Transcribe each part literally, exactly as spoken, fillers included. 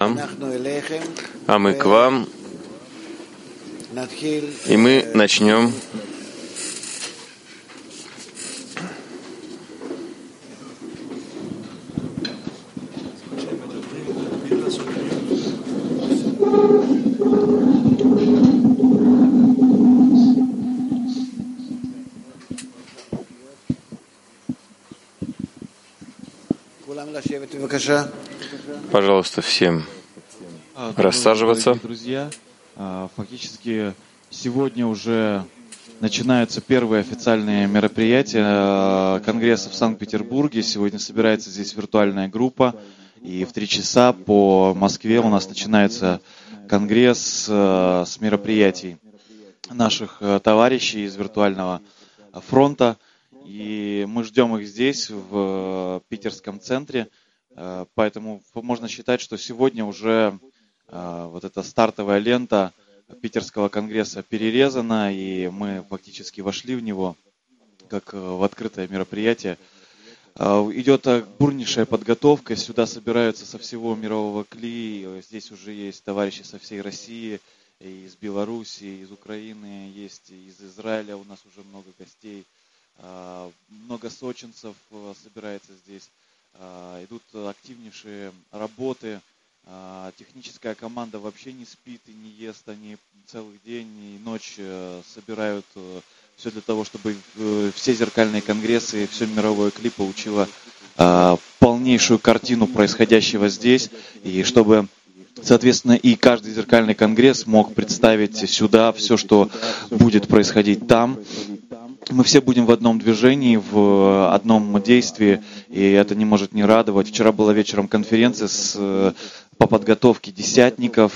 а мы к вам, и мы начнем Пожалуйста, всем рассаживаться. Друзья, фактически сегодня уже начинаются первые официальные мероприятия Конгресса в Санкт-Петербурге. Сегодня собирается здесь виртуальная группа, и в три часа по Москве у нас начинается Конгресс с мероприятий наших товарищей из виртуального фронта. И мы ждем их здесь, в питерском центре. Поэтому можно считать, что сегодня уже вот эта стартовая лента питерского конгресса перерезана, и мы фактически вошли в него, как в открытое мероприятие. Идет бурнейшая подготовка, сюда собираются со всего мирового кли, здесь уже есть товарищи со всей России, из Беларуси, из Украины, есть из Израиля, у нас уже много гостей. Много сочинцев собирается здесь, идут активнейшие работы, техническая команда вообще не спит и не ест, они целый день и ночь собирают все для того, чтобы все зеркальные конгрессы, все мировое кли получило полнейшую картину происходящего здесь, и чтобы, соответственно, и каждый зеркальный конгресс мог представить сюда все, что будет происходить там. Мы все будем в одном движении, в одном действии, и это не может не радовать. Вчера была вечером конференция с, по подготовке десятников,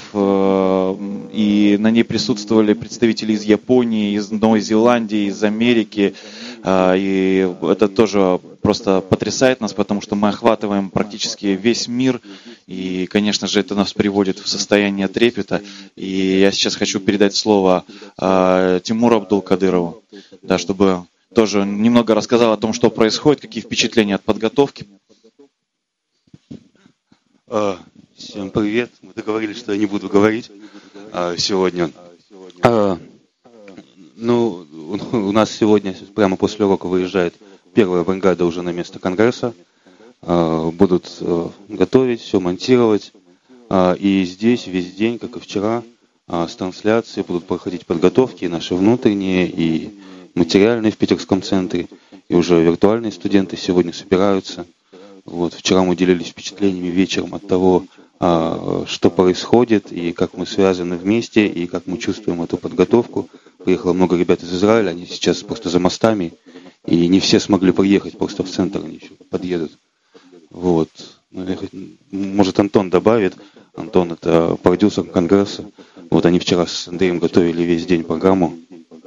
и на ней присутствовали представители из Японии, из Новой Зеландии, из Америки, и это тоже просто потрясает нас, потому что мы охватываем практически весь мир, и, конечно же, это нас приводит в состояние трепета. И я сейчас хочу передать слово э, Тимуру Абдул-Кадырову, да, чтобы тоже немного рассказал о том, что происходит, какие впечатления от подготовки. Всем привет. Мы договорились, что я не буду говорить а, сегодня. А, ну, у нас сегодня, прямо после урока, выезжает первая бригада уже на место Конгресса. А, будут а, готовить, все монтировать. А, и здесь весь день, как и вчера, а, с трансляцией будут проходить подготовки, и наши внутренние, и материальные в питерском центре. И уже виртуальные студенты сегодня собираются. Вот, вчера мы делились впечатлениями вечером от того, а, что происходит, и как мы связаны вместе, и как мы чувствуем эту подготовку. Приехало много ребят из Израиля, они сейчас просто за мостами, и не все смогли приехать просто в центр, они еще подъедут. Вот. Может, Антон добавит. Антон — это продюсер Конгресса. Вот они вчера с Андреем готовили весь день программу.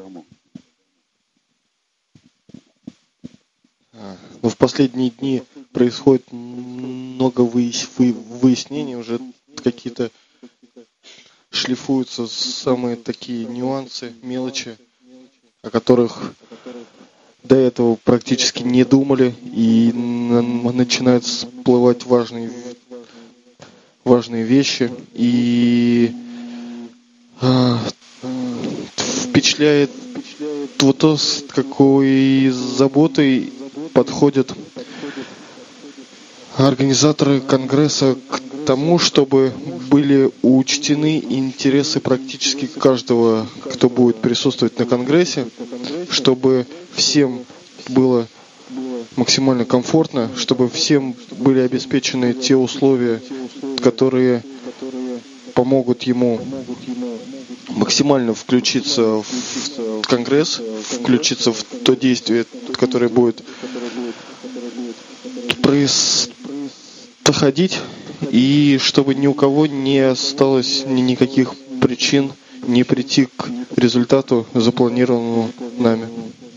Но в последние дни происходит много выяснений, уже какие-то шлифуются самые такие нюансы, мелочи, о которых до этого практически не думали, и начинают всплывать важные, важные вещи. И а, впечатляет вот то, с какой заботой подходят организаторы Конгресса к тому, чтобы были учтены интересы практически каждого, кто будет присутствовать на Конгрессе, чтобы всем было максимально комфортно, чтобы всем были обеспечены те условия, которые помогут ему максимально включиться в Конгресс, включиться в то действие, которое будет происходить, и чтобы ни у кого не осталось никаких причин не прийти к результату, запланированному нами.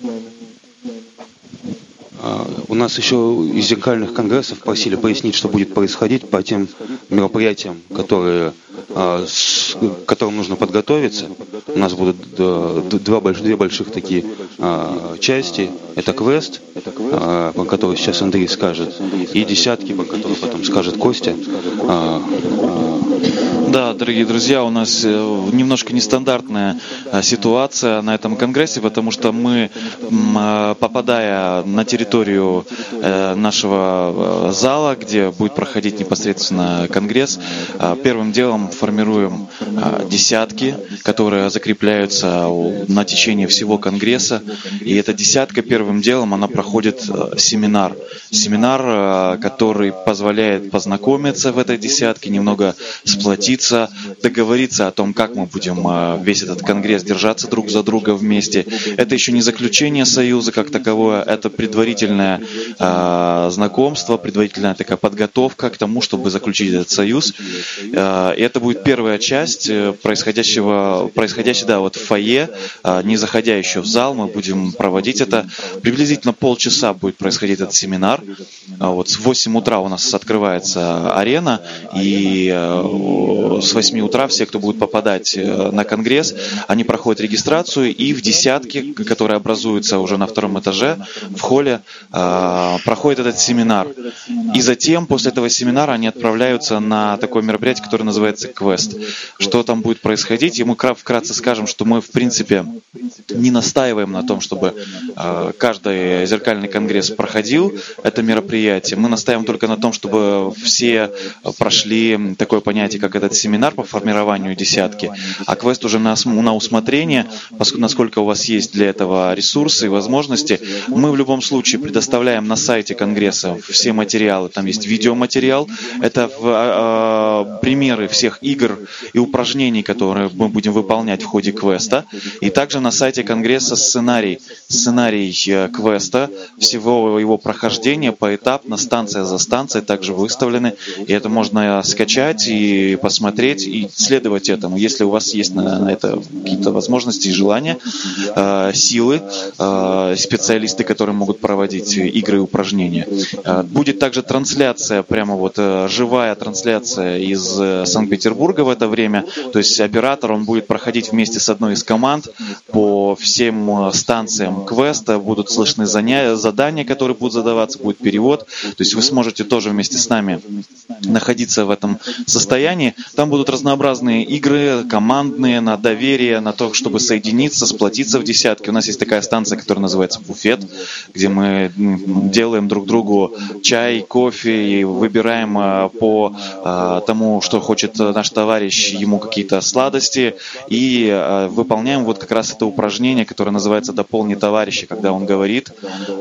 У нас еще из зеркальных конгрессов просили пояснить, что будет происходить по тем мероприятиям, которые, с которым нужно подготовиться. У нас будут два, две больших такие части. Это квест про который сейчас Андрей скажет, и десятки, про которые потом скажет Костя. Да, дорогие друзья, у нас немножко нестандартная ситуация на этом конгрессе, потому что мы, попадая на территорию нашего зала, где будет проходить непосредственно конгресс, первым делом формируем десятки, которые закрепляются на течение всего конгресса. И эта десятка первым делом, она проходит семинар. Семинар, который позволяет познакомиться в этой десятке, немного сплотиться, договориться о том, как мы будем весь этот конгресс держаться друг за друга вместе. Это еще не заключение союза как таковое, это предварительное э, знакомство, предварительная такая подготовка к тому, чтобы заключить этот союз. Э, и это будет первая часть происходящего, происходящего, да, вот в фойе, э, не заходя еще в зал, мы будем проводить это. Приблизительно полчаса будет происходить этот семинар. Э, вот с восьми утра у нас открывается арена, и э, с восьми утра все, кто будет попадать на конгресс, они проходят регистрацию, и в десятке, которая образуется уже на втором этаже, в холле, проходит этот семинар. И затем, после этого семинара, они отправляются на такое мероприятие, которое называется «Квест». Что там будет происходить? И мы вкратце скажем, что мы, в принципе, не настаиваем на том, чтобы каждый зеркальный конгресс проходил это мероприятие. Мы настаиваем только на том, чтобы все прошли такое понятие, как этот семинар по формированию десятки, а квест уже на, на усмотрение, поскольку, насколько у вас есть для этого ресурсы и возможности. Мы в любом случае предоставляем на сайте конгресса все материалы, там есть видеоматериал, это в, э, примеры всех игр и упражнений, которые мы будем выполнять в ходе квеста, и также на сайте конгресса сценарий, сценарий квеста, всего его прохождения поэтапно, станция за станцией также выставлены, и это можно скачать и посмотреть и следовать этому. Если у вас есть на, на это какие-то возможности и желания, э, силы, э, специалисты, которые могут проводить игры и упражнения. Э, будет также трансляция, прямо вот э, живая трансляция из э, Санкт-Петербурга в это время. То есть оператор, он будет проходить вместе с одной из команд по всем станциям квеста, будут слышны заня- задания, которые будут задаваться, будет перевод. То есть вы сможете тоже вместе с нами находиться в этом состоянии. Там будут разнообразные игры, командные, на доверие, на то, чтобы соединиться, сплотиться в десятке. У нас есть такая станция, которая называется «Буфет», где мы делаем друг другу чай, кофе и выбираем по тому, что хочет наш товарищ, ему какие-то сладости, и выполняем вот как раз это упражнение, которое называется «Дополни товарища», когда он говорит,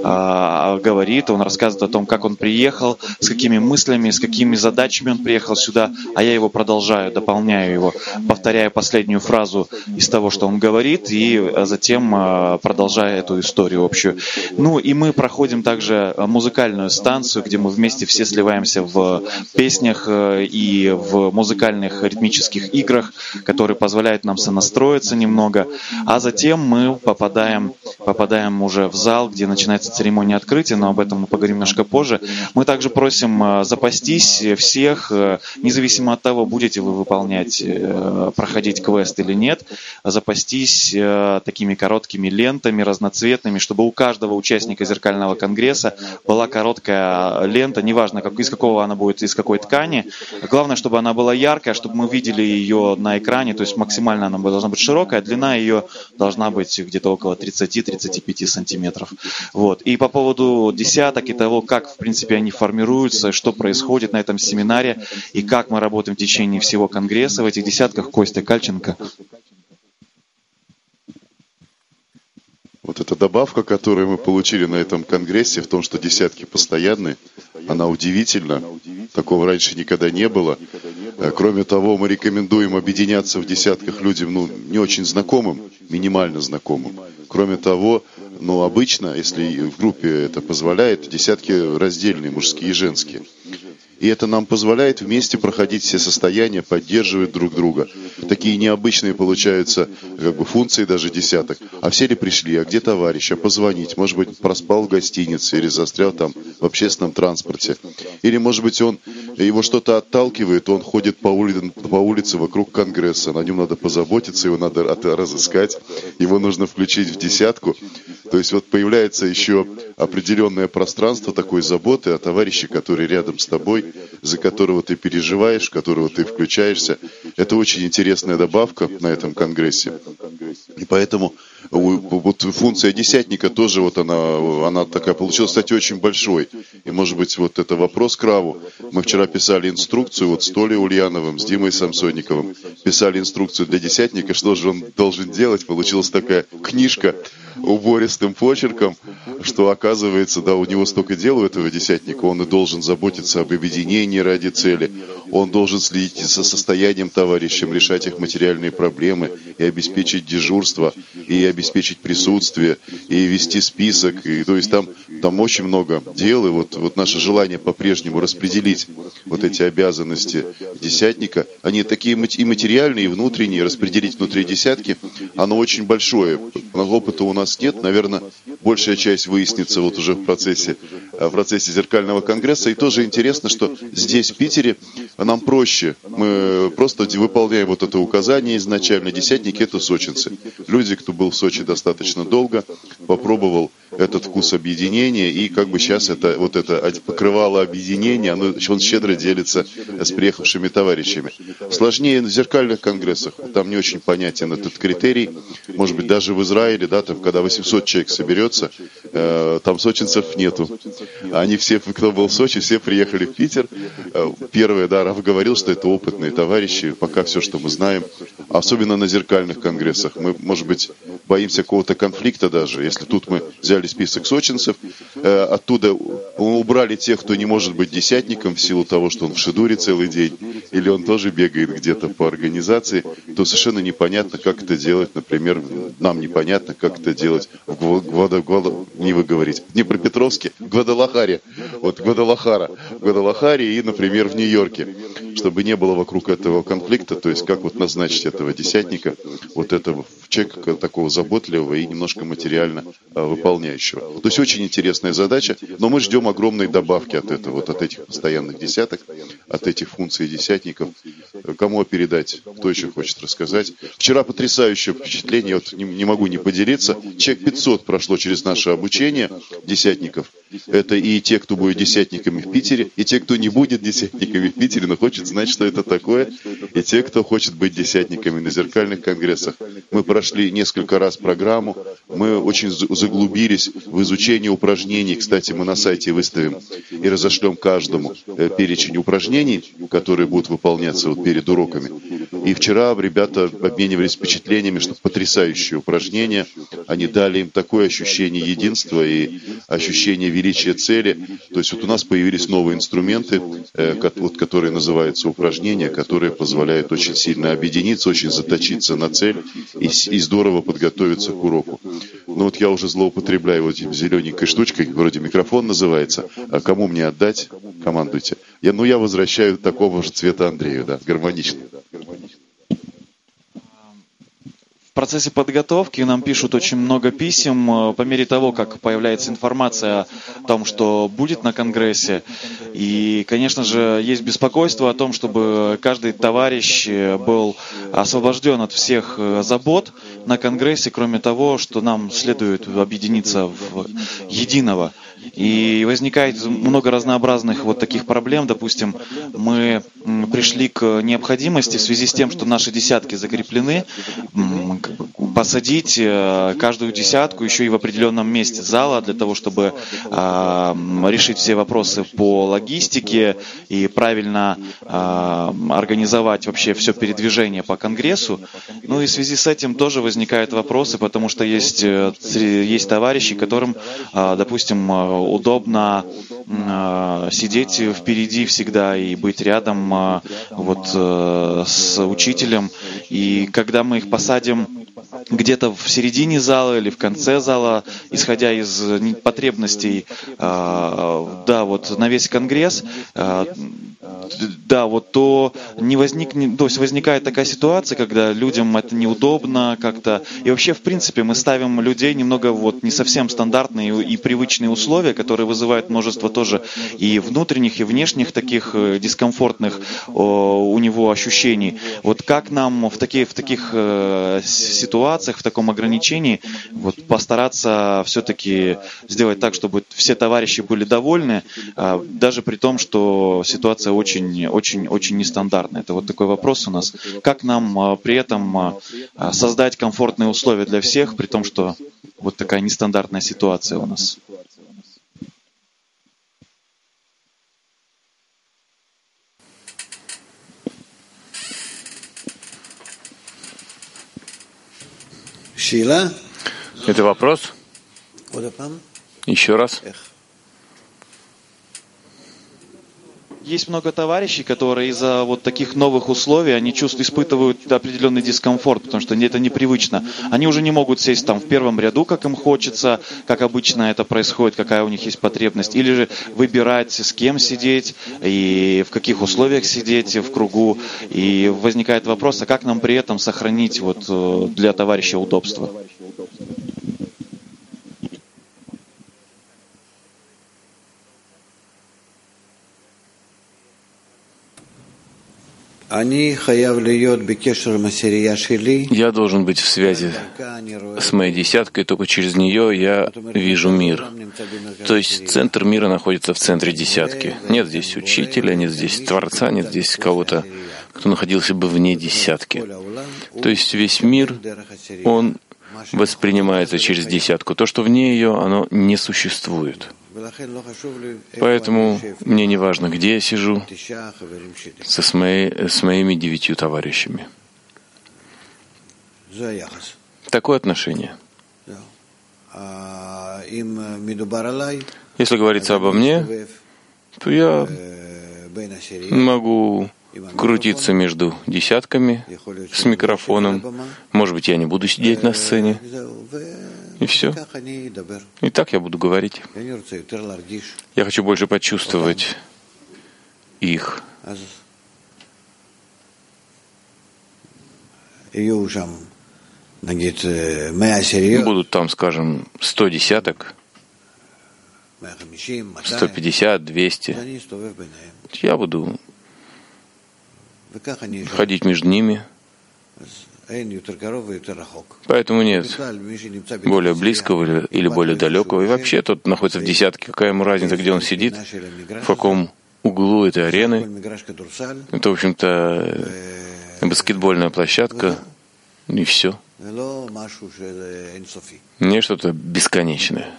говорит, он рассказывает о том, как он приехал, с какими мыслями, с какими задачами он приехал сюда, а я его продолжаю, дополняю его, повторяя последнюю фразу из того, что он говорит, и затем продолжая эту историю общую. Ну и мы проходим также музыкальную станцию, где мы вместе все сливаемся в песнях и в музыкальных ритмических играх, которые позволяют нам сонастроиться немного, а затем мы попадаем, попадаем уже в зал, где начинается церемония открытия, но об этом мы поговорим немножко позже. Мы также просим запастись всех, независимо от того, будете вы выполнять, проходить квест или нет, запастись такими короткими лентами разноцветными, чтобы у каждого участника зеркального конгресса была короткая лента, неважно, как, из какого она будет, из какой ткани. Главное, чтобы она была яркая, чтобы мы видели ее на экране, то есть максимально она должна быть широкая, длина ее должна быть где-то около тридцать-тридцать пять сантиметров. Вот. И по поводу десяток и того, как, в принципе, они формируются, что происходит на этом семинаре и как мы работаем в течение всего конгресса в этих десятках, Костя Кальченко. Вот эта добавка, которую мы получили на этом конгрессе, в том, что десятки постоянны, она удивительна. Такого раньше никогда не было. Кроме того, мы рекомендуем объединяться в десятках людям, ну, не очень знакомым, минимально знакомым. Кроме того, ну, обычно, если в группе это позволяет, десятки раздельные, мужские и женские. И это нам позволяет вместе проходить все состояния, поддерживать друг друга. Такие необычные получаются как бы функции даже десяток. А все ли пришли? А где товарищ? А позвонить? Может быть, проспал в гостинице или застрял там в общественном транспорте. Или, может быть, он его что-то отталкивает, он ходит по улице, по улице вокруг Конгресса. На нем надо позаботиться, его надо разыскать, его нужно включить в десятку. То есть вот появляется еще определенное пространство такой заботы о товарище, который рядом с тобой, за которого ты переживаешь, в которого ты включаешься. Это очень интересная добавка на этом конгрессе. И поэтому вот функция десятника тоже вот она, она такая получилась, кстати, очень большой. И может быть вот это вопрос к Раву. Мы вчера писали инструкцию вот с Толей Ульяновым, с Димой Самсонниковым. Писали инструкцию для десятника, что же он должен делать. Получилась такая книжка убористым почерком, что оказывается, да, у него столько дел у этого десятника, он и должен заботиться об объединении ради цели, он должен следить за состоянием товарищем, решать их материальные проблемы и обеспечить дежурство, и обеспечить присутствие, и вести список, и, то есть там, там очень много дел, и вот, вот наше желание по-прежнему распределить вот эти обязанности десятника, они такие и материальные, и внутренние, распределить внутри десятки, оно очень большое, опыта у нас нет, наверное, большая часть выяснится вот уже в процессе, в процессе зеркального конгресса. И тоже интересно, что здесь, в Питере, нам проще. Мы просто выполняем вот это указание изначально. Десятники — это сочинцы. Люди, кто был в Сочи достаточно долго, попробовал этот вкус объединения, и как бы сейчас это, вот это покрывало объединения, оно, он щедро делится с приехавшими товарищами. Сложнее на зеркальных конгрессах, там не очень понятен этот критерий. Может быть, даже в Израиле, да, там, когда восемьсот человек соберется, э, там сочинцев нету. Они все, кто был в Сочи, все приехали в Питер. Э, первое, да, Раф говорил, что это опытные товарищи, пока все, что мы знаем, особенно на зеркальных конгрессах. Мы, может быть, боимся какого-то конфликта даже, если тут мы взяли список сочинцев, э, оттуда убрали тех, кто не может быть десятником в силу того, что он в шедуре целый день, или он тоже бегает где-то по организации, то совершенно непонятно, как это делать, например, нам непонятно, как это делать в Гвада, Гвада, не вы говорите, в Днепропетровске, в Гвадалахаре, вот Гвадалахара, в Гвадалахаре и, например, в Нью-Йорке, чтобы не было вокруг этого конфликта, то есть как вот назначить этого десятника, вот этого человека такого заботливого и немножко материально а, выполняющего. То есть очень интересная задача, но мы ждем огромной добавки от этого, вот от этих постоянных десяток, от этих функций десятников. Кому передать? Кто еще хочет рассказать? Вчера потрясающее впечатление, вот не, не могу не поделиться. Человек пятьсот прошло через наше обучение десятников. Это и те, кто будет десятниками в Питере, и те, кто не будет десятниками в Питере, но хочет знать, что это такое, и те, кто хочет быть десятниками на зеркальных конгрессах. Мы прошли несколько раз программу, мы очень заглубились в изучение упражнений. Кстати, мы на сайте выставим и разошлем каждому перечень упражнений, которые будут выполняться вот перед уроками. И вчера ребята обменивались впечатлениями, что потрясающие упражнения. Они дали им такое ощущение единства и ощущение величия цели. То есть вот у нас появились новые инструменты, вот, которые называются упражнения, которые позволяют очень сильно объединиться, очень заточиться на цель и, и здорово подготовиться к уроку. Ну вот я уже злоупотребляю вот этим зелененькой штучкой, вроде микрофон называется. А кому мне отдать? Командуйте. Я, ну я возвращаю такого же цвета Андрею, да, гармонично. В процессе подготовки нам пишут очень много писем по мере того, как появляется информация о том, что будет на конгрессе. И, конечно же, есть беспокойство о том, чтобы каждый товарищ был освобожден от всех забот на конгрессе, кроме того, что нам следует объединиться в единого. И возникает много разнообразных вот таких проблем. Допустим, мы пришли к необходимости в связи с тем, что наши десятки закреплены, посадить каждую десятку еще и в определенном месте зала для того, чтобы решить все вопросы по логистике и правильно организовать вообще все передвижение по конгрессу. Ну и в связи с этим тоже возникают вопросы, потому что есть, есть товарищи, которым, допустим, удобно сидеть впереди всегда и быть рядом вот с учителем. И когда мы их посадим где-то в середине зала или в конце зала, исходя из потребностей, да, вот на весь конгресс, да, вот то не возникнет, то есть возникает такая ситуация, когда людям это неудобно как-то. И вообще, в принципе, мы ставим людей немного вот не совсем стандартные и привычные условия, которые вызывают множество тоже и внутренних, и внешних таких дискомфортных о, у него ощущений. Вот как нам в таких, в таких э, ситуациях, в таком ограничении вот постараться все-таки сделать так, чтобы все товарищи были довольны, э, даже при том, что ситуация очень, очень, очень нестандартная. Это вот такой вопрос у нас. Как нам э, при этом э, создать комфортные условия для всех, при том, что вот такая нестандартная ситуация у нас? Это вопрос? Еще раз. Есть много товарищей, которые из-за вот таких новых условий, они чувствуют, испытывают определенный дискомфорт, потому что это непривычно. Они уже не могут сесть там в первом ряду, как им хочется, как обычно это происходит, какая у них есть потребность, или же выбирать, с кем сидеть и в каких условиях сидеть в кругу. И возникает вопрос, а как нам при этом сохранить вот для товарища удобство? Я должен быть в связи с моей десяткой, только через нее я вижу мир. То есть центр мира находится в центре десятки. Нет здесь учителя, нет здесь Творца, нет здесь кого-то, кто находился бы вне десятки. То есть весь мир, он воспринимается через десятку. То, что вне ее, оно не существует. Поэтому мне не важно, где я сижу со с, моей, с моими девятью товарищами. Такое отношение. Если говорится обо мне, то я могу крутиться между десятками с микрофоном. Может быть, я не буду сидеть на сцене. И все. И так я буду говорить. Я хочу больше почувствовать их. Будут там, скажем, сто десяток, сто пятьдесят, двести. Я буду ходить между ними. Поэтому нет более близкого или более далекого. И вообще тот находится в десятке. Какая ему разница, где он сидит, в каком углу этой арены. Это, в общем-то, баскетбольная площадка, и все. Не что-то бесконечное.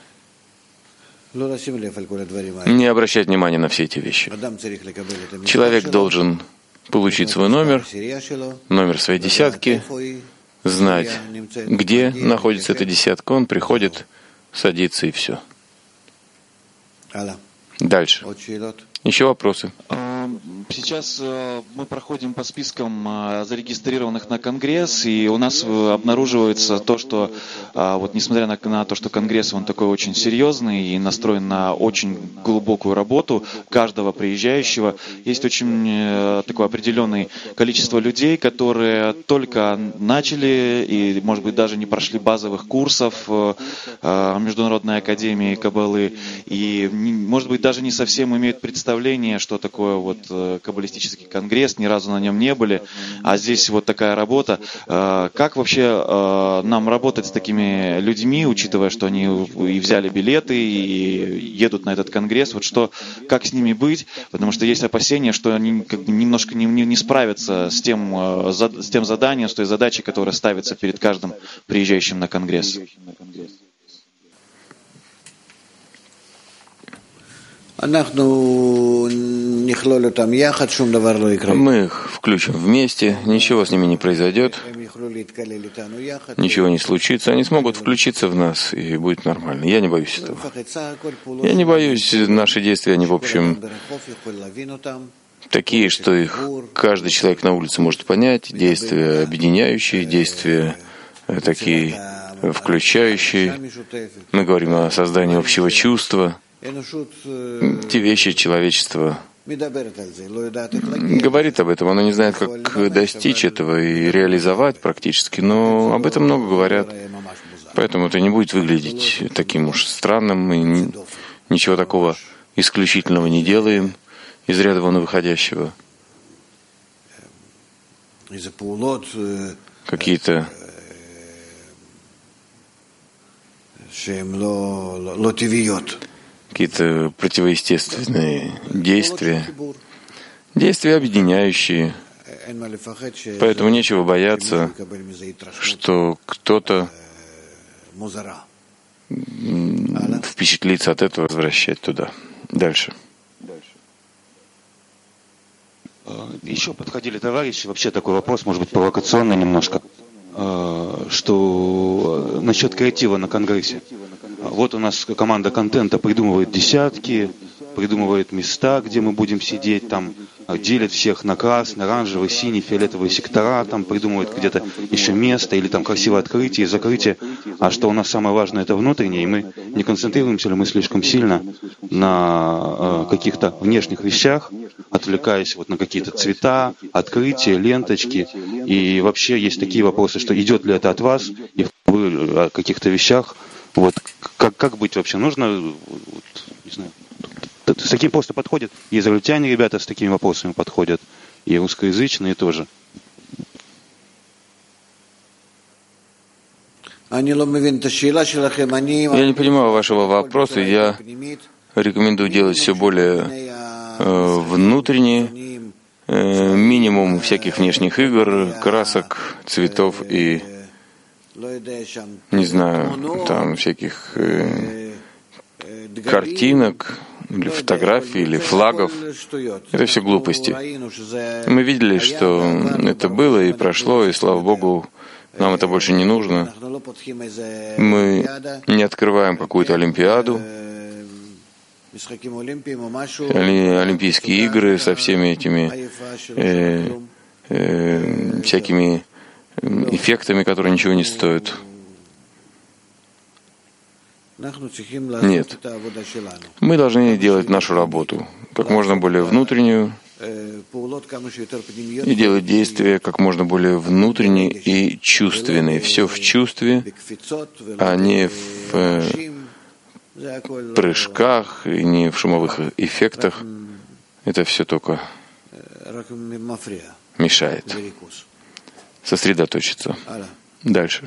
Не обращать внимания на все эти вещи. Человек должен получить свой номер, номер своей десятки, знать, где находится эта десятка. Он приходит, садится и все. Дальше. Еще вопросы? Сейчас мы проходим по спискам зарегистрированных на Конгресс, и у нас обнаруживается то, что вот несмотря на, на то, что Конгресс он такой очень серьезный и настроен на очень глубокую работу каждого приезжающего, есть очень такое определенное количество людей, которые только начали и, может быть, даже не прошли базовых курсов Международной академии Каббалы, и, может быть, даже не совсем имеют представление, что такое вот каббалистический конгресс, ни разу на нем не были, а здесь вот такая работа. Как вообще нам работать с такими людьми, учитывая, что они и взяли билеты, и едут на этот конгресс, вот что, как с ними быть, потому что есть опасения, что они как бы немножко не, не, не справятся с тем, с тем заданием, с той задачей, которая ставится перед каждым приезжающим на конгресс. Мы их включим вместе, ничего с ними не произойдет, ничего не случится, они смогут включиться в нас, и будет нормально. Я не боюсь этого. Я не боюсь, наши действия, они, в общем, такие, что их каждый человек на улице может понять, действия объединяющие, действия такие включающие. Мы говорим о создании общего чувства. Те вещи человечество говорит об этом, она не знает, как достичь этого и реализовать практически, но об этом много говорят. Поэтому это не будет выглядеть таким уж странным. Мы ничего такого исключительного не делаем, из ряда вон выходящего. Какие-то какие-то противоестественные действия, действия объединяющие. Поэтому нечего бояться, что кто-то впечатлится от этого, возвращать туда. Дальше. Еще подходили товарищи, вообще такой вопрос, может быть, провокационный немножко, что насчет креатива на Конгрессе. Вот у нас команда контента придумывает десятки, придумывает места, где мы будем сидеть, там делит всех на красный, оранжевый, синий, фиолетовые сектора, там придумывает где-то еще место или там красивое открытие и закрытие. А что у нас самое важное, это внутреннее, и мы не концентрируемся ли мы слишком сильно на э, каких-то внешних вещах, отвлекаясь вот на какие-то цвета, открытия, ленточки. И вообще есть такие вопросы, что идет ли это от вас, и вы о каких-то вещах, вот как, как быть вообще? Нужно, вот, не знаю, с таким просто подходят. И израильтяне, ребята, с такими вопросами подходят, и русскоязычные тоже. Я не понимаю вашего вопроса. Я рекомендую делать все более э, внутренне, э, минимум всяких внешних игр, красок, цветов и, не знаю, там всяких э, картинок, или фотографий, или флагов. Это все глупости. Мы видели, что это было и прошло, и, слава Богу, нам это больше не нужно. Мы не открываем какую-то олимпиаду, олимпийские игры со всеми этими э, э, всякими эффектами, которые ничего не стоят. Нет. Мы должны делать нашу работу как можно более внутреннюю и делать действия как можно более внутренние и чувственные. Все в чувстве, а не в э, прыжках и не в шумовых эффектах. Это все только мешает сосредоточиться. Дальше.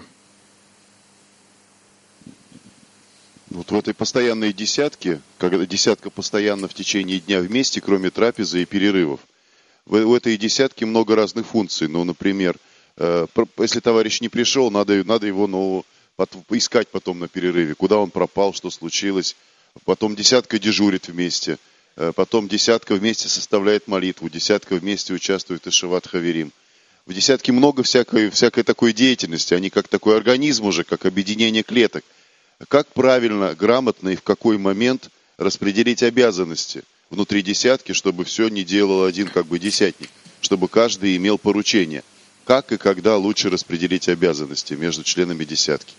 Вот в этой постоянной десятке, когда десятка постоянно в течение дня вместе, кроме трапезы и перерывов, в, в этой десятке много разных функций. Ну, например, э, если товарищ не пришел, надо, надо его ну, искать потом на перерыве, куда он пропал, что случилось. Потом десятка дежурит вместе, э, потом десятка вместе составляет молитву, десятка вместе участвует в Ишеват Хаверим. В десятке много всякой, всякой такой деятельности, они как такой организм уже, как объединение клеток. Как правильно, грамотно и в какой момент распределить обязанности внутри десятки, чтобы все не делал один как бы десятник, чтобы каждый имел поручение. Как и когда лучше распределить обязанности между членами десятки?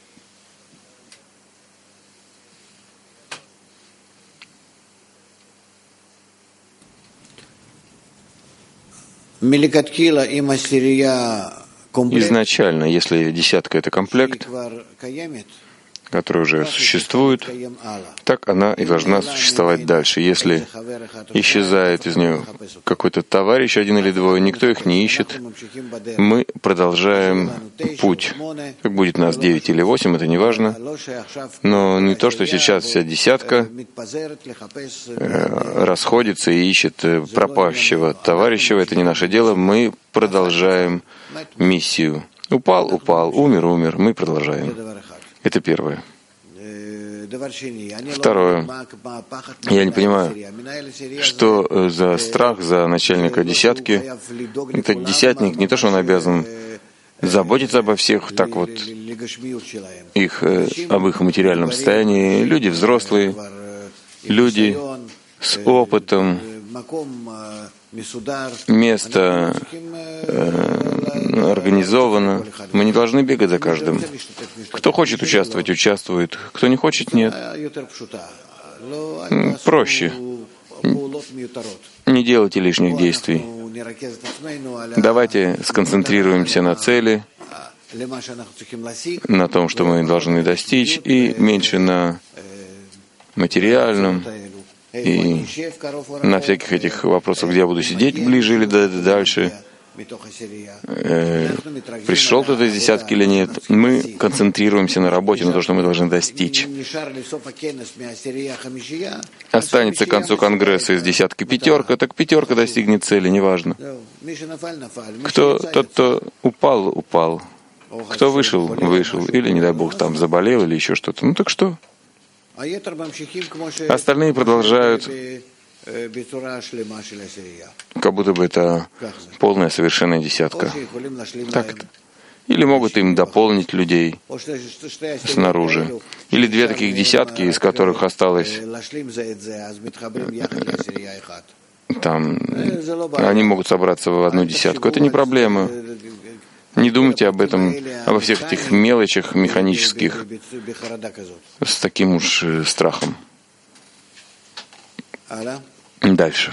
Изначально, если десятка — это комплект, которая уже существует, так она и должна существовать дальше. Если исчезает из нее какой-то товарищ, один или двое, никто их не ищет, мы продолжаем путь. Как будет нас девять или восемь, это не важно. Но не то, что сейчас вся десятка расходится и ищет пропащего товарища, это не наше дело. Мы продолжаем миссию. Упал, упал, умер, умер. Мы продолжаем. Это первое. Второе. Я не понимаю, что за страх за начальника десятки. Этот десятник не то, что он обязан заботиться обо всех, так вот, их, об их материальном состоянии. Люди взрослые, люди с опытом, место э, организовано. Мы не должны бегать за каждым. Кто хочет участвовать, участвует. Кто не хочет, нет. Проще. Не делайте лишних действий. Давайте сконцентрируемся на цели, на том, что мы должны достичь, и меньше на материальном и на всяких этих вопросах, где я буду сидеть ближе или дальше, э, пришел кто-то из десятки или нет. Мы концентрируемся на работе, на то, что мы должны достичь. Останется к концу конгресса из десятки пятерка, так пятерка достигнет цели, неважно. Кто, тот, кто упал, упал. Кто вышел, вышел. Или, не дай Бог, там заболел или еще что-то. Ну так что? Остальные продолжают, как будто бы это полная совершенная десятка. Так это. Или могут им дополнить людей снаружи. Или две таких десятки, из которых осталось там, они могут собраться в одну десятку. Это не проблема. Не думайте об этом, обо всех этих мелочах механических с таким уж страхом. Дальше.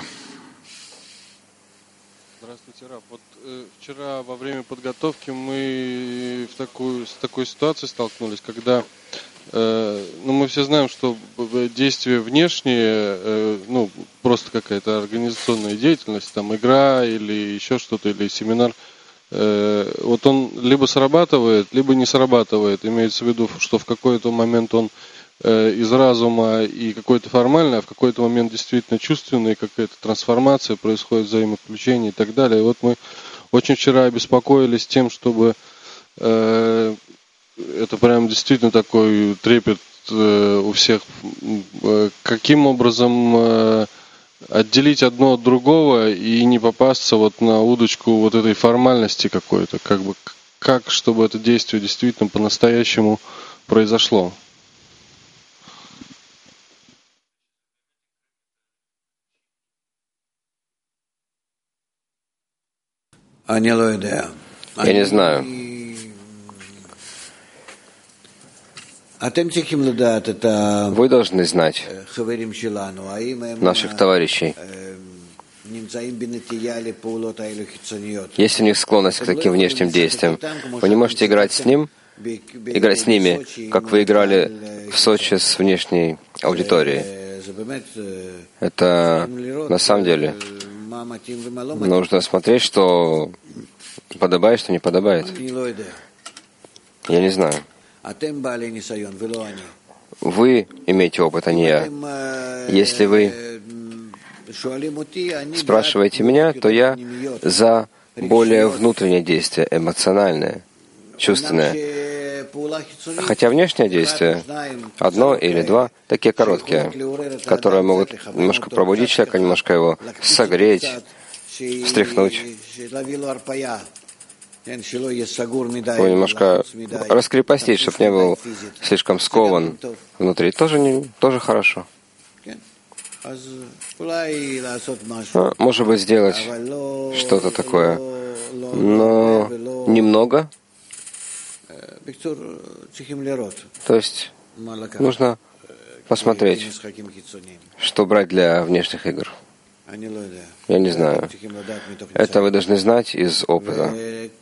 Здравствуйте, Рав. Вот э, вчера во время подготовки мы в такую, с такой ситуацией столкнулись, когда э, ну, мы все знаем, что действия внешние, э, ну, просто какая-то организационная деятельность, там игра или еще что-то, или семинар, вот он либо срабатывает, либо не срабатывает. Имеется в виду, что в какой-то момент он из разума и какой-то формальный, а в какой-то момент действительно чувственный, какая-то трансформация происходит, взаимоключение и так далее. И вот мы очень вчера обеспокоились тем, чтобы это прям действительно такой трепет у всех. Каким образом отделить одно от другого и не попасться вот на удочку вот этой формальности какой-то, как бы, как, чтобы это действие действительно по-настоящему произошло. Я не знаю. Вы должны знать наших товарищей. Есть у них склонность к таким внешним действиям. Вы не можете играть с ним, играть с ними, как вы играли в Сочи с внешней аудиторией. Это на самом деле нужно смотреть, что подобает, что не подобает. Я не знаю. Вы имеете опыт, а не я. Если вы спрашиваете меня, то я за более внутреннее действие, эмоциональное, чувственное. Хотя внешнее действие, одно или два, такие короткие, которые могут немножко пробудить человека, немножко его согреть, встряхнуть, его немножко раскрепостить, чтобы не был слишком скован внутри. Тоже, не, тоже хорошо. Ну, может быть, сделать что-то такое, но немного. То есть нужно посмотреть, что брать для внешних игр. Я не знаю. Это вы должны знать из опыта.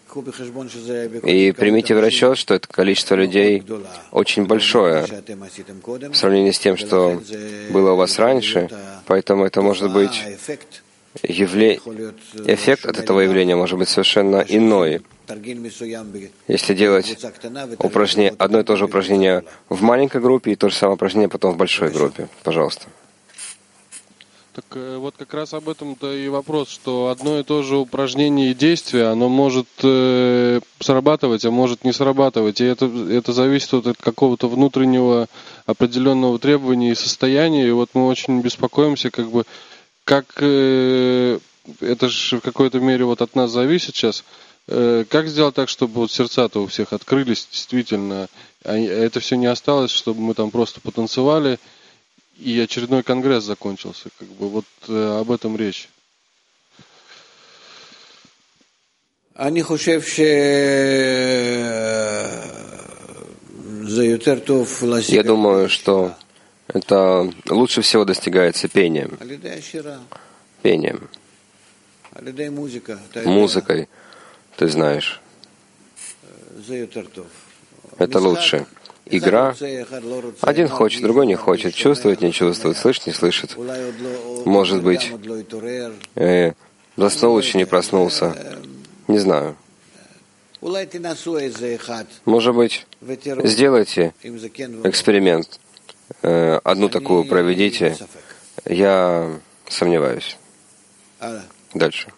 И примите в расчет, что это количество людей очень большое в сравнении с тем, что было у вас раньше, поэтому это может быть явле... эффект от этого явления может быть совершенно иной. Если делать упражнение, одно и то же упражнение в маленькой группе и то же самое упражнение потом в большой группе. Пожалуйста. Так вот как раз об этом-то и вопрос, что одно и то же упражнение и действие, оно может э, срабатывать, а может не срабатывать. И это, это зависит от какого-то внутреннего определенного требования и состояния. И вот мы очень беспокоимся, как бы, как э, это же в какой-то мере вот от нас зависит сейчас. Э, как сделать так, чтобы вот сердца-то у всех открылись действительно, а это все не осталось, чтобы мы там просто потанцевали, и очередной конгресс закончился. Как бы вот э, об этом речь. Я думаю, что Это лучше всего достигается пением. Пением. Музыкой, ты знаешь. Это лучше. Игра. Один хочет, другой не хочет. Чувствует, не чувствует. Слышит, не слышит. Может быть, э, заснул, еще не проснулся. Не знаю. Может быть, сделайте эксперимент. Э, одну такую проведите. Я сомневаюсь. Дальше.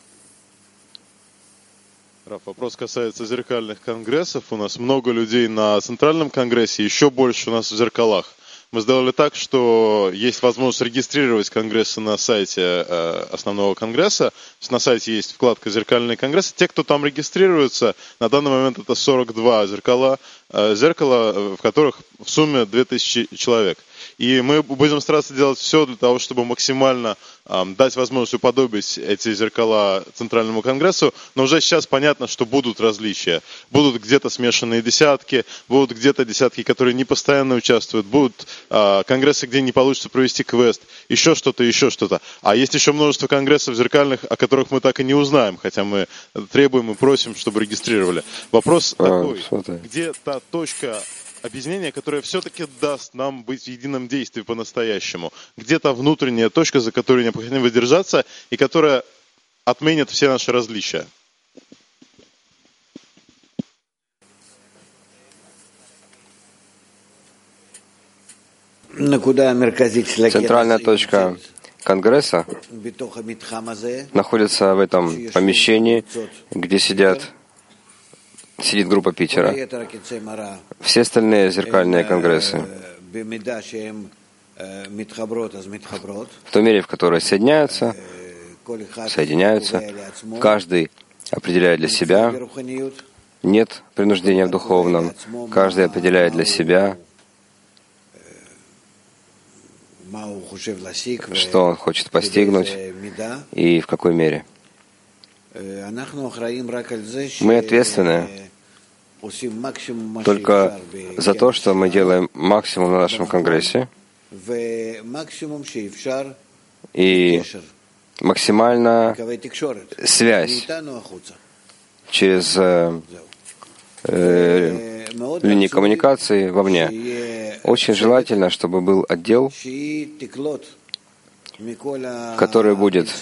Вопрос касается зеркальных конгрессов. У нас много людей на центральном конгрессе, еще больше у нас в зеркалах. Мы сделали так, что есть возможность регистрировать конгрессы на сайте э, основного конгресса. На сайте есть вкладка «Зеркальные конгрессы». Те, кто там регистрируется, на данный момент это сорок два зеркала, э, зеркала, в которых в сумме две тысячи человек. И мы будем стараться делать все для того, чтобы максимально э, дать возможность уподобить эти зеркала Центральному конгрессу. Но уже сейчас понятно, что будут различия. Будут где-то смешанные десятки, будут где-то десятки, которые не постоянно участвуют, будут э, конгрессы, где не получится провести квест, еще что-то, еще что-то. А есть еще множество конгрессов зеркальных, о которых мы так и не узнаем, хотя мы требуем и просим, чтобы регистрировали. Вопрос а, такой, где та точка объединение, которое все-таки даст нам быть в едином действии по-настоящему. Где-то внутренняя точка, за которой необходимо держаться, и которая отменит все наши различия. Центральная точка Конгресса находится в этом помещении, где сидят сидит группа Питера. Все остальные зеркальные конгрессы, в той мере, в которой соединяются, соединяются, каждый определяет для себя, нет принуждения в духовном, каждый определяет для себя, что он хочет постигнуть и в какой мере. Мы ответственны только за то, что мы делаем максимум на нашем конгрессе и максимально связь через э, э, линии коммуникации вовне. Очень желательно, чтобы был отдел, который будет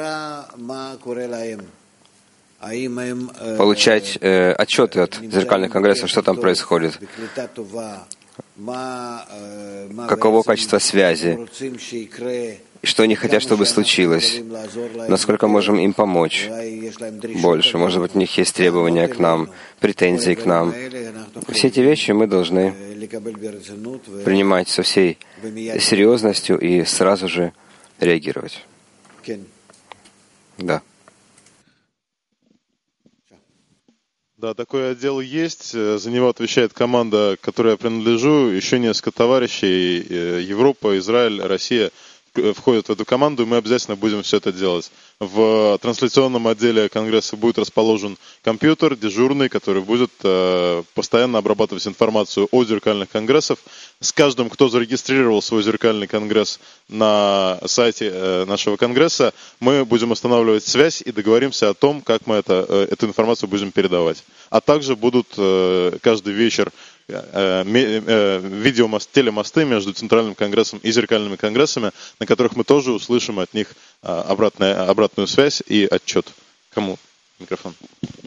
получать э, отчеты от зеркальных конгрессов, что там происходит, каково качество связи, что они хотят, чтобы случилось, насколько можем им помочь больше. Может быть, у них есть требования к нам, претензии к нам. Все эти вещи мы должны принимать со всей серьезностью и сразу же реагировать. Да. Да, такой отдел есть. За него отвечает команда, к которой я принадлежу. Еще несколько товарищей. Европа, Израиль, Россия входят в эту команду, и мы обязательно будем все это делать. В трансляционном отделе Конгресса будет расположен компьютер дежурный, который будет э, постоянно обрабатывать информацию о зеркальных конгрессах. С каждым, кто зарегистрировал свой зеркальный конгресс на сайте э, нашего конгресса, мы будем устанавливать связь и договоримся о том, как мы это, э, эту информацию будем передавать. А также будут э, каждый вечер видеомост, телемосты между Центральным конгрессом и зеркальными конгрессами, на которых мы тоже услышим от них обратная, обратную связь и отчет. Кому микрофон?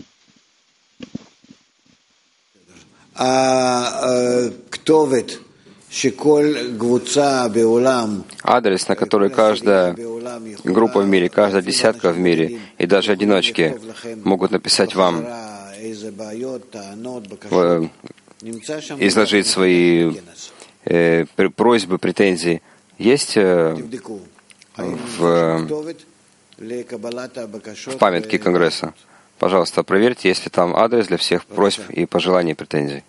Адрес, на который каждая группа в мире, каждая десятка в мире и даже одиночки могут написать вам, изложить свои э, просьбы, претензии, есть э, в, в памятке Конгресса. Пожалуйста, проверьте, есть ли там адрес для всех просьб и пожеланий и претензий.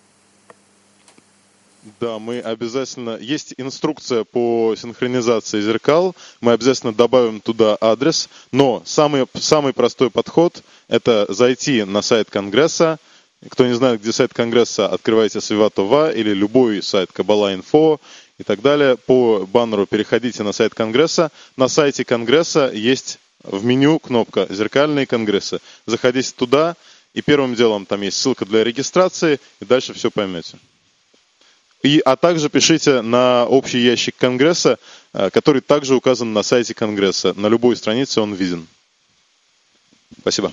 Да, мы обязательно... Есть инструкция по синхронизации зеркал, мы обязательно добавим туда адрес, но самый, самый простой подход — это зайти на сайт Конгресса. Кто не знает, где сайт Конгресса, открывайте Свива Това или любой сайт Каббала Инфо, и так далее. По баннеру переходите на сайт Конгресса. На сайте Конгресса есть в меню кнопка «Зеркальные конгрессы». Заходите туда, и первым делом там есть ссылка для регистрации, и дальше все поймете. И, а также пишите на общий ящик Конгресса, который также указан на сайте Конгресса. На любой странице он виден. Спасибо.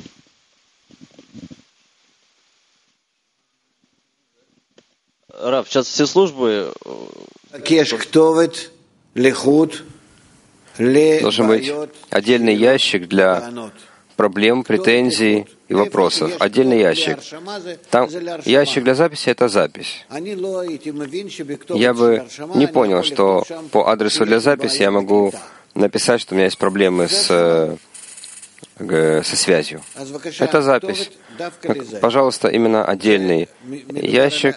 Рав, сейчас все службы... Должен быть отдельный ящик для проблем, претензий и вопросов. Отдельный ящик. Там ящик для записи — это запись. Я бы не понял, что по адресу для записи я могу написать, что у меня есть проблемы с, со связью. Это запись. Пожалуйста, именно отдельный ящик.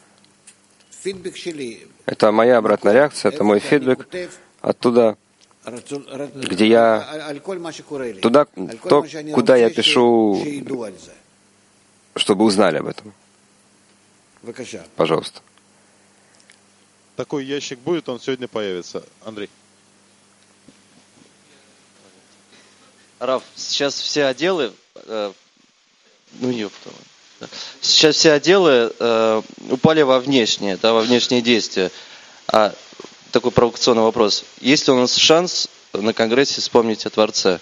Это моя обратная реакция, это мой фидбэк. Оттуда, где я, туда, то, куда я пишу, чтобы узнали об этом. Пожалуйста. Такой ящик будет, он сегодня появится. Андрей. Рав, сейчас все отделы, э, ну ёпта, да. Сейчас все отделы э, упали во внешнее, да, во внешние действия. А такой провокационный вопрос. Есть ли у нас шанс на Конгрессе вспомнить о Творце?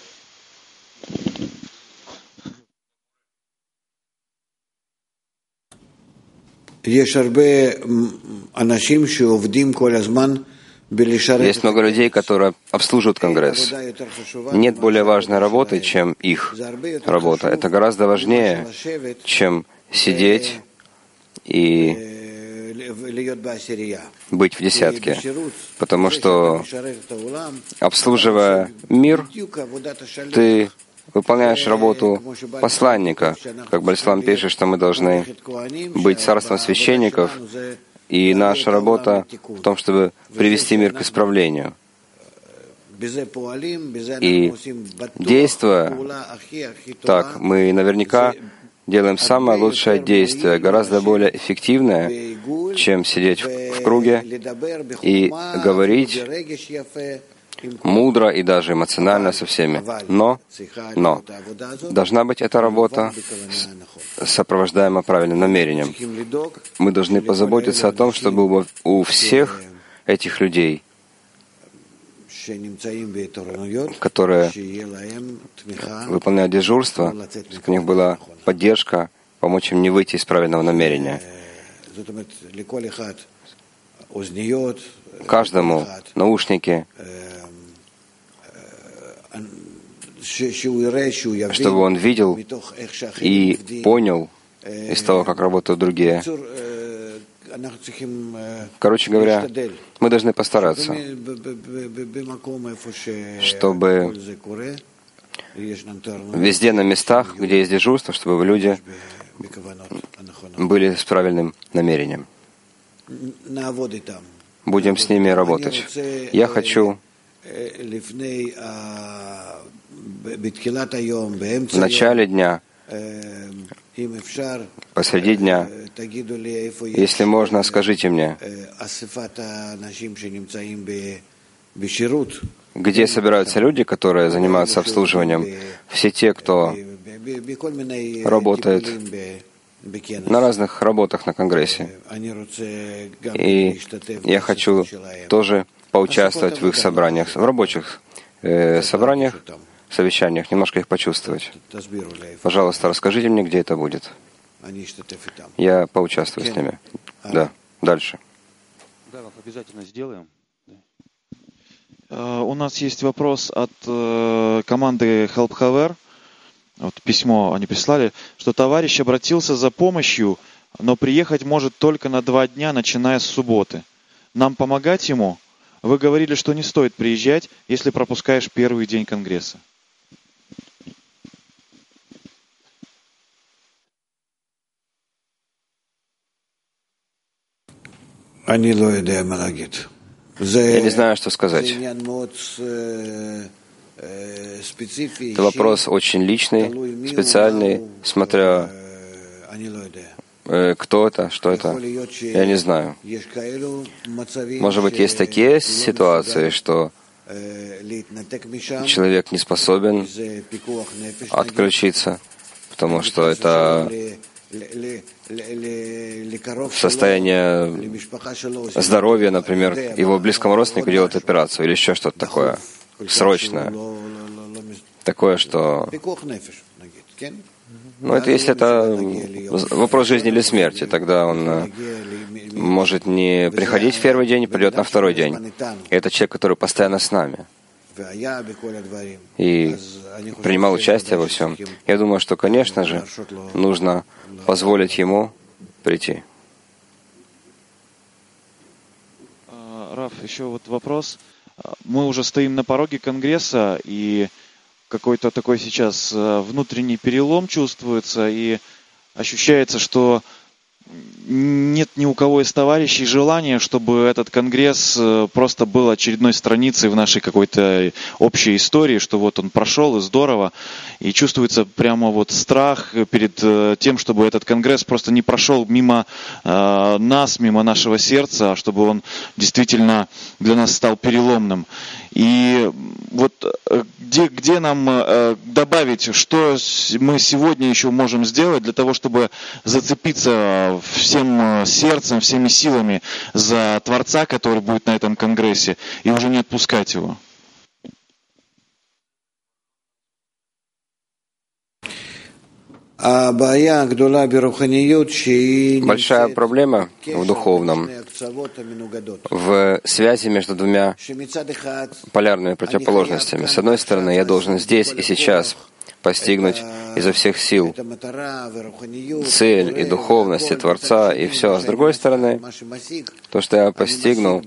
Есть много людей, которые обслуживают Конгресс. Нет более важной работы, чем их работа. Это гораздо важнее, чем сидеть и быть в десятке. Потому что, обслуживая мир, ты выполняешь работу посланника. Как Бальслам пишет, что мы должны быть царством священников, и наша работа в том, чтобы привести мир к исправлению. И действуя так, мы наверняка делаем самое лучшее действие, гораздо более эффективное, чем сидеть в, в круге и говорить мудро и даже эмоционально со всеми. Но, но должна быть эта работа сопровождаема правильным намерением. Мы должны позаботиться о том, чтобы у всех этих людей, которые выполняют дежурство, чтобы у них была поддержка, помочь им не выйти из правильного намерения. Каждому наушники, чтобы он видел и понял из того, как работают другие. Короче говоря, мы должны постараться, чтобы везде на местах, где есть дежурство, чтобы люди были с правильным намерением. Будем с ними работать. Я хочу в начале дня, посреди дня, если можно, скажите мне, где собираются люди, которые занимаются обслуживанием, все те, кто работает на разных работах на Конгрессе. И я хочу тоже поучаствовать в их собраниях, в рабочих э, собраниях, совещаниях, немножко их почувствовать. Пожалуйста, расскажите мне, где это будет. Я поучаствую с ними. Да, дальше. Да, обязательно сделаем. Uh, у нас есть вопрос от uh, команды HelpHaver. Вот письмо они прислали, что товарищ обратился за помощью, но приехать может только на два дня, начиная с субботы. Нам помогать ему? Вы говорили, что не стоит приезжать, если пропускаешь первый день Конгресса. Я не знаю, что сказать. Это вопрос очень личный, специальный, смотря Э, кто это? Что это? Я не знаю. Может быть, есть такие ситуации, что человек не способен отключиться, потому что это состояние здоровья, например, его близкому родственнику делают операцию или еще что-то такое срочное. Такое, что... Ну, это если это вопрос жизни или смерти, тогда он может не приходить в первый день, придет на второй день. И это человек, который постоянно с нами и принимал участие во всем. Я думаю, что, конечно же, нужно позволить ему прийти. Раф, еще вот вопрос. Мы уже стоим на пороге Конгресса, и какой-то такой сейчас внутренний перелом чувствуется, и ощущается, что нет ни у кого из товарищей желания, чтобы этот конгресс просто был очередной страницей в нашей какой-то общей истории, что вот он прошел и здорово, и чувствуется прямо вот страх перед тем, чтобы этот конгресс просто не прошел мимо э, нас, мимо нашего сердца, а чтобы он действительно для нас стал переломным. И вот где, где нам э, добавить, что мы сегодня еще можем сделать для того, чтобы зацепиться всем сердцем, всеми силами за Творца, который будет на этом конгрессе, и уже не отпускать его? Большая проблема в духовном, в связи между двумя полярными противоположностями. С одной стороны, я должен здесь и сейчас постигнуть изо всех сил цель и духовность и Творца, и все. А с другой стороны, то, что я постигну,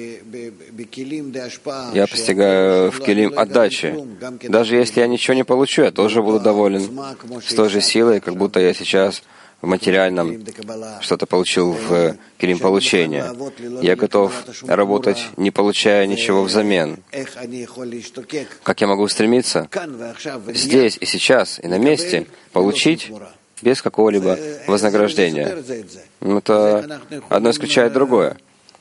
я постигаю в килим отдачи. Даже если я ничего не получу, я тоже буду доволен с той же силой, как будто я сейчас в материальном что-то получил в килим получения. Я готов работать, не получая ничего взамен. Как я могу стремиться здесь и сейчас, и на месте, получить без какого-либо вознаграждения? Это одно исключает другое.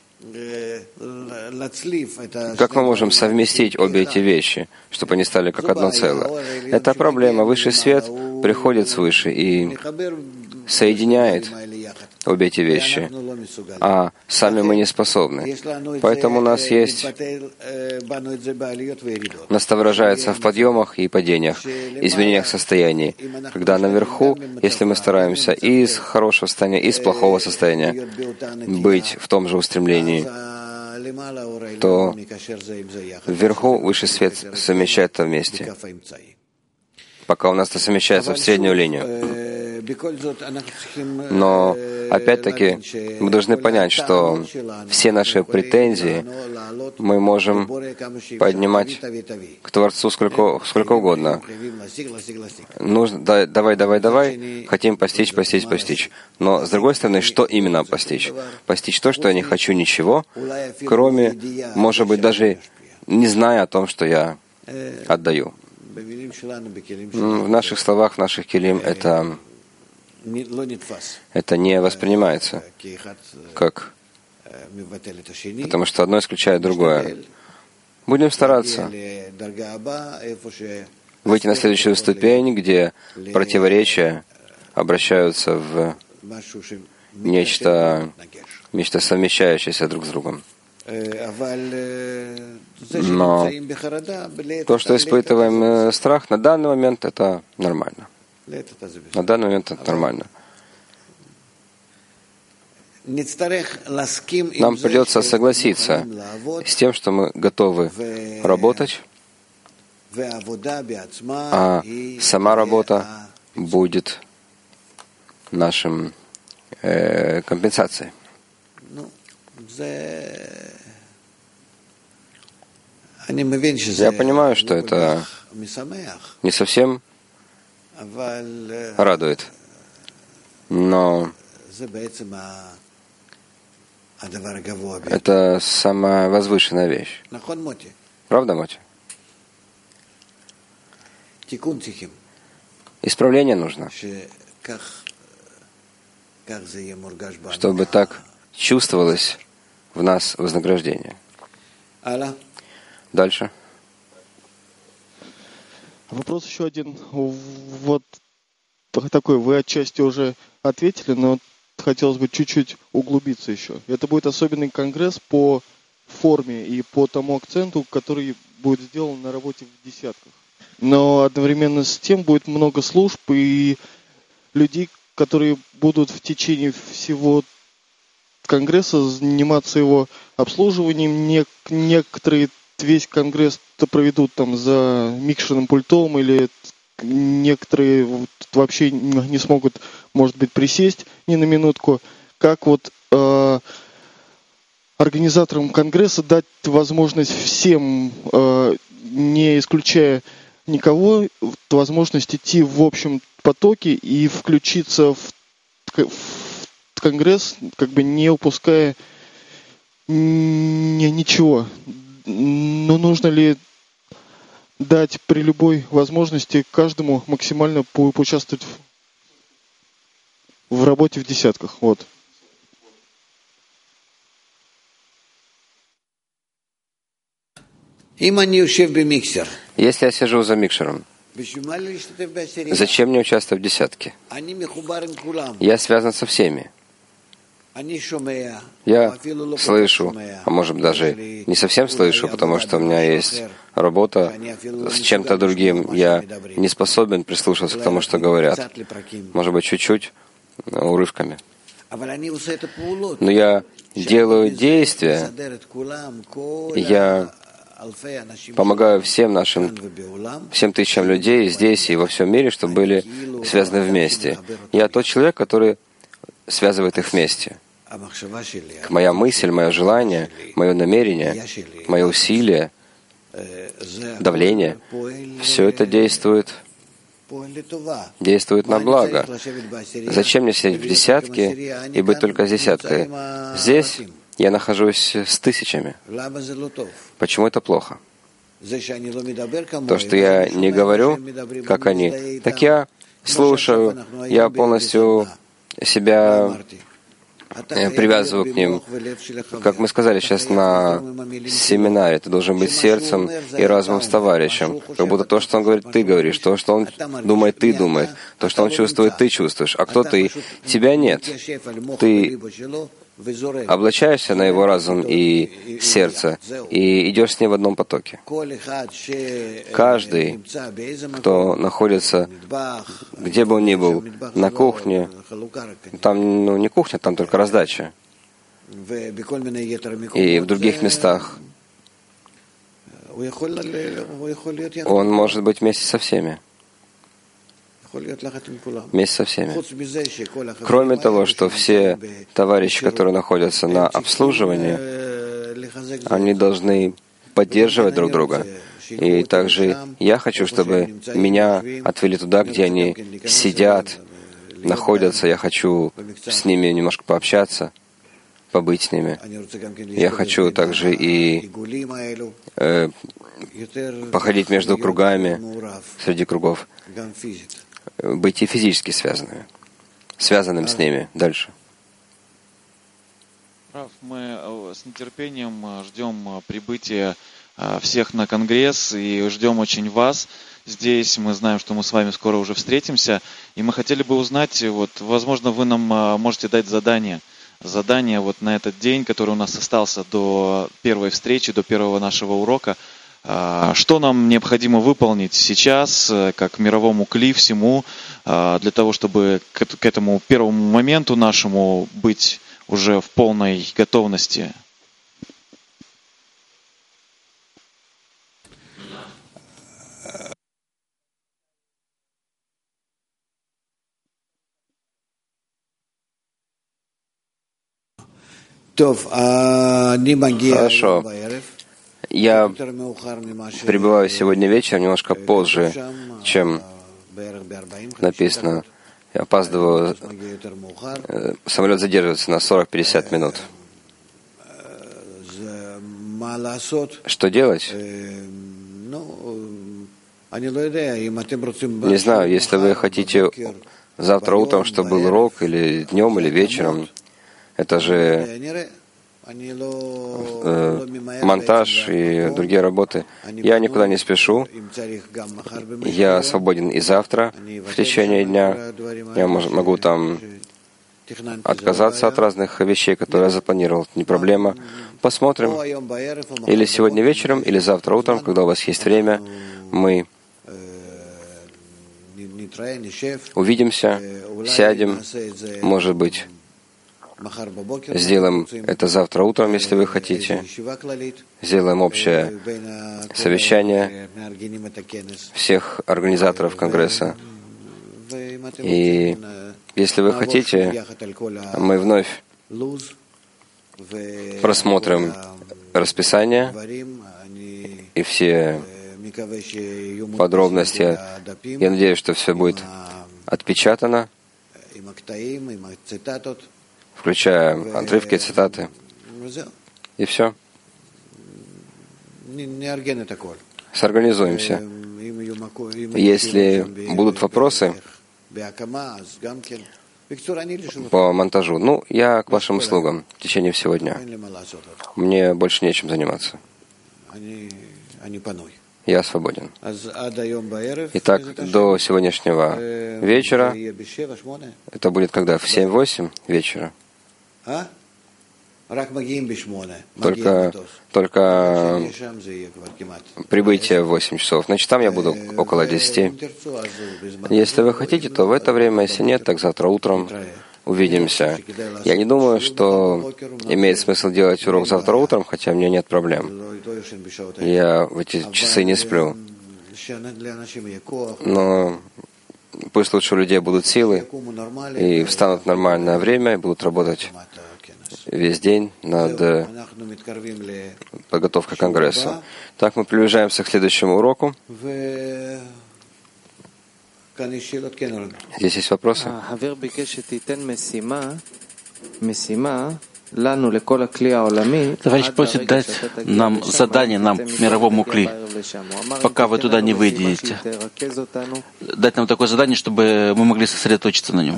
Как мы можем совместить обе эти вещи, чтобы они стали как одно целое? Это проблема. Высший свет приходит свыше и соединяет обе эти вещи, а сами мы не способны. Поэтому у нас есть... Нас это выражается в подъемах и падениях, изменениях состояний. Когда наверху, если мы стараемся и из хорошего состояния, и из плохого состояния быть в том же устремлении, то вверху высший свет совмещает это вместе, пока у нас это совмещается в среднюю линию. Но, опять-таки, мы должны понять, что все наши претензии мы можем поднимать к Творцу сколько, сколько угодно. Нужно, да, давай, давай, давай, хотим постичь, постичь, постичь. Но, с другой стороны, что именно постичь? Постичь то, что я не хочу ничего, кроме, может быть, даже не зная о том, что я отдаю. В наших словах, в наших килим это... Это не воспринимается как, потому что одно исключает другое. Будем стараться выйти на следующую ступень, где противоречия обращаются в нечто, нечто совмещающееся друг с другом. Но то, что испытываем страх, на данный момент это нормально. На данный момент это нормально. Нам придется согласиться с тем, что мы готовы работать, а сама работа будет нашим э, компенсацией. Я понимаю, что это не совсем радует, но это самая возвышенная вещь. Правда, Моти? Исправление нужно. чтобы так чувствовалось в нас вознаграждение. Дальше. Вопрос еще один. Вот такой, вы отчасти уже ответили, но хотелось бы чуть-чуть углубиться еще. Это будет особенный конгресс по форме и по тому акценту, который будет сделан на работе в десятках. Но одновременно с тем будет много служб и людей, которые будут в течение всего конгресса заниматься его обслуживанием. Нек- некоторые весь конгресс проведут там за микшерным пультом, или некоторые вот вообще не смогут, может быть, присесть ни на минутку. Как вот э, организаторам конгресса дать возможность всем, э, не исключая никого, возможность идти в общем потоке и включиться в, в конгресс, как бы не упуская ни, ничего. Но нужно ли дать при любой возможности каждому максимально по- поучаствовать в, в работе в десятках? Вот. Если я сижу за микшером, зачем мне участвовать в десятке? Я связан со всеми. Я слышу, а может быть даже не совсем слышу, потому что у меня есть работа с чем-то другим. Я не способен прислушиваться к тому, что говорят. Может быть, чуть-чуть, урывками. Но я делаю действия, я помогаю всем нашим, всем тысячам людей здесь и во всем мире, чтобы были связаны вместе. Я тот человек, который связывает их вместе. Моя мысль, мое желание, мое намерение, мое усилие, давление, все это действует, действует на благо. Зачем мне сидеть в десятке и быть только с десяткой? Здесь я нахожусь с тысячами. Почему это плохо? То, что я не говорю, как они, так я слушаю, я полностью себя привязываю к ним. Как мы сказали сейчас на семинаре, ты должен быть сердцем и разумом с товарищем. Как будто то, что он говорит, ты говоришь, то, что он думает, ты думаешь, то, что он чувствует, ты чувствуешь. А кто ты? Тебя нет. Ты облачаешься на его разум и сердце и идешь с ним в одном потоке. Каждый, кто находится, где бы он ни был, на кухне, там ну, не кухня, там только раздача, и в других местах, он может быть вместе со всеми. Вместе со всеми. Кроме того, что все товарищи, которые находятся на обслуживании, они должны поддерживать друг друга. И также я хочу, чтобы меня отвели туда, где они сидят, находятся. Я хочу с ними немножко пообщаться, побыть с ними. Я хочу также и э, походить между кругами, среди кругов, быть и физически связанными, связанным с ними. Дальше. Мы с нетерпением ждем прибытия всех на Конгресс и ждем очень вас здесь. Мы знаем, что мы с вами скоро уже встретимся. И мы хотели бы узнать, вот, возможно, вы нам можете дать задание. Задание вот на этот день, который у нас остался до первой встречи, до первого нашего урока. Что нам необходимо выполнить сейчас, как мировому кли всему, для того, чтобы к этому первому моменту нашему быть уже в полной готовности? Хорошо. Я прибываю сегодня вечером немножко позже, чем написано. Я опаздываю. Самолет задерживается на сорок-пятьдесят минут. Что делать? Не знаю, если вы хотите завтра утром, что был урок, или днем, или вечером. Это же э, монтаж и другие работы. Я никуда не спешу. Я свободен и завтра в течение дня. Я мож, могу там отказаться от разных вещей, которые я запланировал. Не проблема. Посмотрим. Или сегодня вечером, или завтра утром, когда у вас есть время, мы увидимся, сядем, может быть, сделаем это завтра утром, если вы хотите. Сделаем общее совещание всех организаторов Конгресса. И если вы хотите, мы вновь просмотрим расписание и все подробности. Я надеюсь, что все будет отпечатано, включая отрывки, цитаты. И все. Сорганизуемся. Если будут вопросы по монтажу, ну, я к вашим услугам в течение всего дня. Мне больше нечем заниматься. Я свободен. Итак, до сегодняшнего вечера, это будет когда? В семь-восемь вечера? Только, только прибытие в восемь часов. Значит, там я буду около десяти. Если вы хотите, то в это время, если нет, так завтра утром увидимся. Я не думаю, что имеет смысл делать урок завтра утром, хотя у меня нет проблем. Я в эти часы не сплю. Но пусть лучше у людей будут силы и встанут в нормальное время и будут работать весь день над подготовкой Конгресса. Так, мы приближаемся к следующему уроку. Здесь есть вопросы? Товарищ просит дать нам задание, нам, мировому кли, пока вы туда не выйдете. Дать нам такое задание, чтобы мы могли сосредоточиться на нем.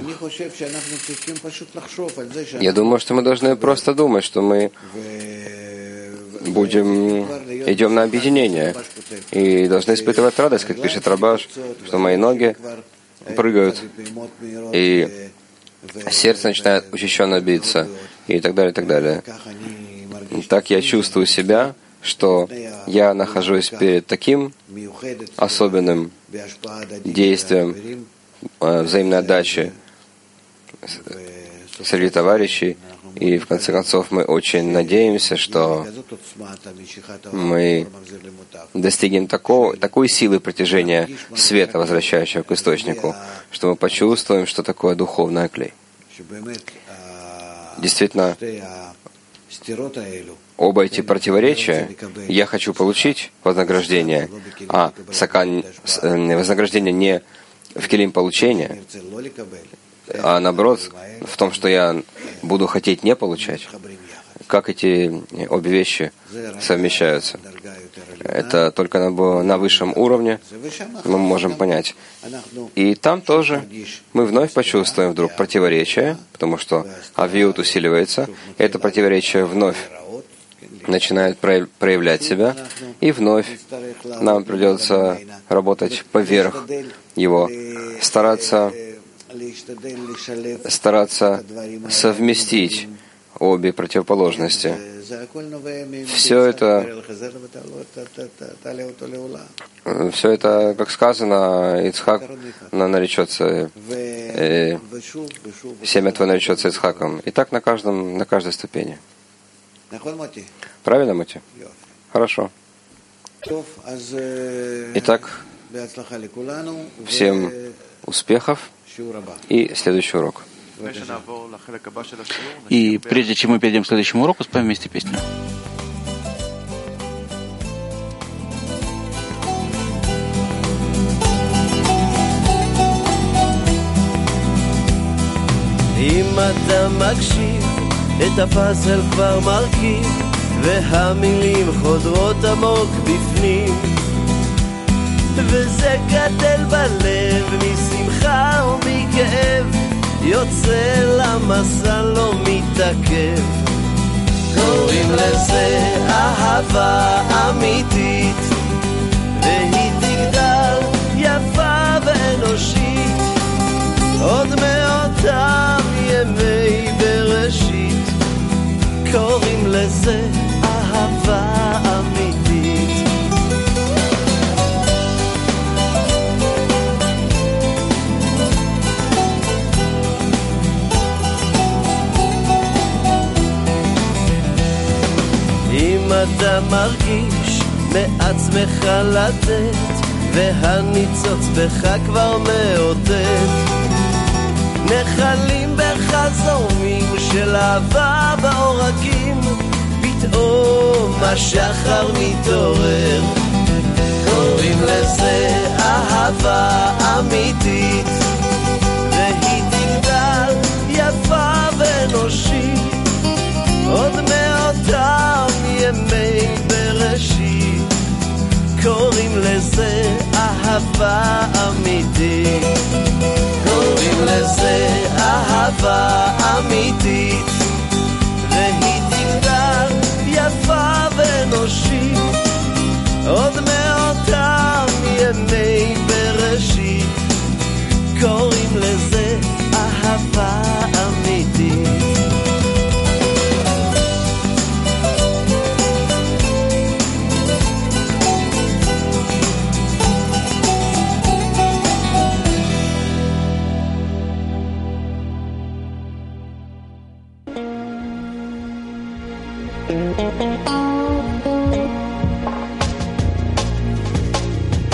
Я думаю, что мы должны просто думать, что мы будем, идем на объединение и должны испытывать радость, как пишет Рабаш, что мои ноги прыгают, и сердце начинает учащенно биться, и так далее, и так далее. Так я чувствую себя, что я нахожусь перед таким особенным действием взаимной отдачи среди товарищей, и в конце концов мы очень надеемся, что мы достигнем такого, такой силы притяжения света, возвращающего к источнику, что мы почувствуем, что такое духовная клей. Действительно, оба эти противоречия я хочу получить вознаграждение, а сакан, вознаграждение не в келим получения, а наоборот в том, что я буду хотеть не получать. Как эти обе вещи совмещаются? Это только на, на высшем уровне мы можем понять. И там тоже мы вновь почувствуем вдруг противоречие, потому что авиут усиливается, это противоречие вновь начинает проявлять себя, и вновь нам придется работать поверх его, стараться стараться совместить обе противоположности. Все это, все это, как сказано, Ицхак наречется, э, семя твое наречется Ицхаком. И так на каждом, на каждой ступени. Правильно, Моти? Хорошо. Итак, всем успехов и следующий урок. И прежде чем мы перейдем к следующему уроку, споем вместе песню. אם אתה מקשיב, את הפאזל כבר מרכיב, והמילים חודרות עמוק בפנים, וזה גדל בלב משמחה נבחר מכאב, יוצא למסע לא מתעכב. קוראים לזה אהבה אמיתית, והיא תגדל יפה ואנושית עוד מאותם ימי בראשית. קוראים לזה אהבה אמיתית. אם אתה מרגיש מעצמך לתת והניצוץ בך כבר מאותת, נחלים בך זורמים של אהבה בעורקים, פתאום השחר מתעורר. קוראים לזה אהבה אמיתית, והיא תגדל יפה ואנושית עוד מאותם ימי בראשית. קוראים לזה אהבה אמיתית. קוראים לזה אהבה אמיתית, והיא תגדל יפה ואנושית עוד מאותם ימי בראשית. קוראים לזה אהבה אמיתית. Thank you.